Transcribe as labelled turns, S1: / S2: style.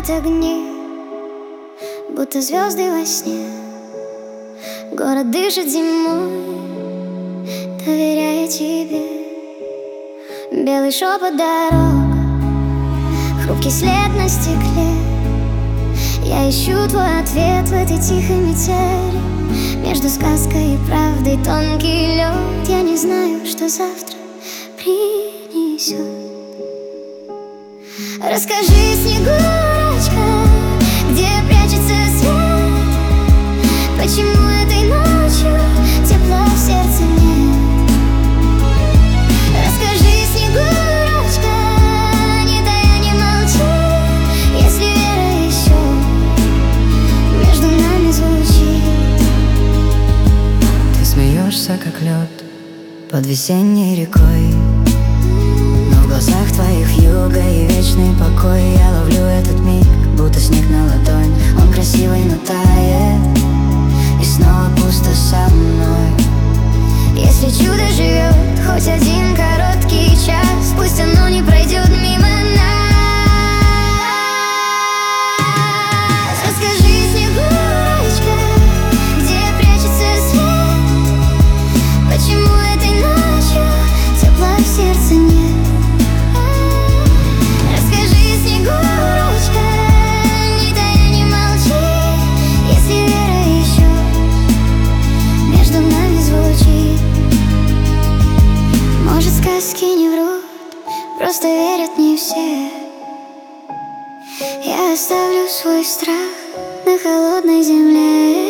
S1: пылают огни, будто звезды во сне. Город дышит зимой, доверяя тебе. Белый шепот дорог, хрупкий след на стекле. Я ищу твой ответ в этой тихой метели. Между сказкой и правдой тонкий лед. Я не знаю, что завтра принесет. Расскажи, Снегурочка, где прячется свет? Почему этой ночью тепла в сердце нет? Расскажи, Снегурочка, не тая, не молчи, если вера еще между нами звучит.
S2: Ты смеешься, как лед под весенней рекой, но в глазах твоих юга и вечный покой. Я ловлю этот миг, будто снег на ладонь. Он красивый, но тает, и снова пусто со мной.
S1: Если чудо живет хоть один короткий час, пусть оно не пройдет мимо нас. Расскажи, Снегурочка, где прячется свет? Почему этой ночью тепла в сердце нет? Расскажи, Снегурочка, не тая, не молчи, если вера еще между нами звучит. Может, сказки не врут, просто верят не все. Я оставлю свой страх на холодной земле.